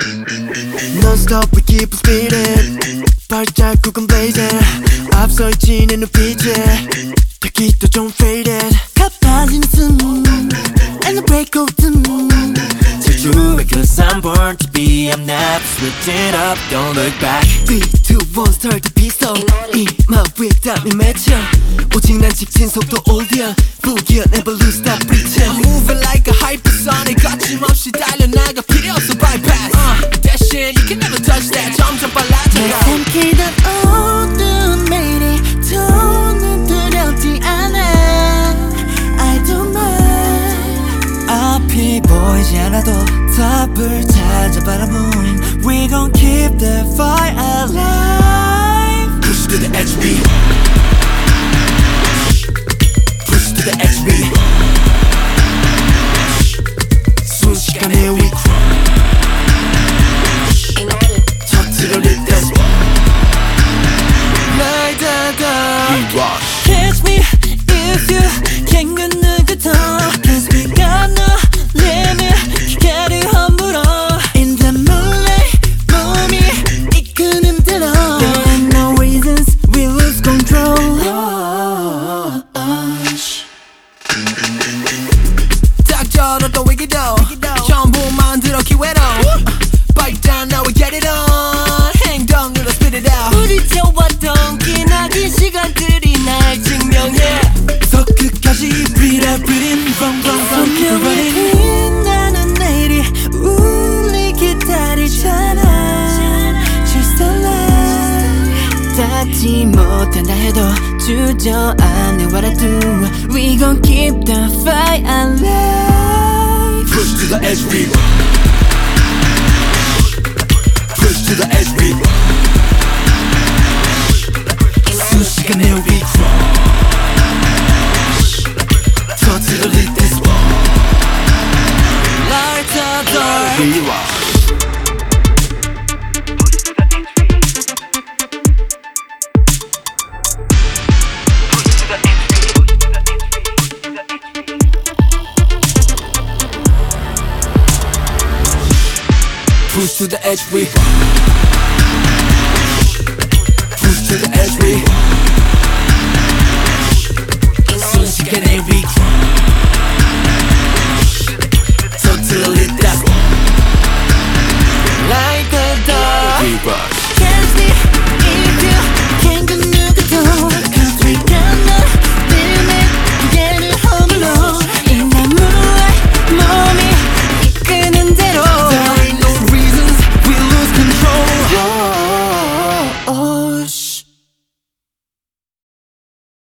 Non-stop we keep on speeding 발자국은 blazing 앞서 있지 내 눈빛에 타깃도 좀 faded 가빠진 숨 and the break of the moon 질주해 cause I'm born to be I'm never switching up don't look back 3, 2, 1 start the pistol 이마 위에 땀이 맺혀 오직 난 직진 속도 all the boogie never lose that breathing I'm moving like a hypersonic 거침없이 달려나가 필요 없어 bypass 대신 you can never touch that 점점 빨라져 날 삼키던 어두운 매일이 더는 두렵지 않아 I don't mind 앞이 보이지 않아도 답을 찾아 바라보는 We gon' keep the fire alive Push to the edge beat Push to the edge beat 순식간에 we 터뜨려 릴 때 날 닫아 We rock Catch me if you can get 누구도 Cause we got no limit 기계를 험불어 In the moonlight 몸이 이끄는 대로 There ain't no reasons we lose control 딱 저렇다 위기도 전부 만들어 기회로 Bite down now we get it on 행동으로 spit it out 부딪혀왔던 기나긴 시간들이 날 증명해 더 끝까지 breathe out breathe in bum bum bum keep it running 빛나는 내일이 우리 기다리잖아 She's alive 닿지 못한다 해도 주저앉는 what I do We gon' keep the fire alive Push to the edge beat Push to the edge beat 순식간에 we crush 터뜨려 릴 때 날 닫아 We rock Push to the edge, we push to the edge, we 순식간에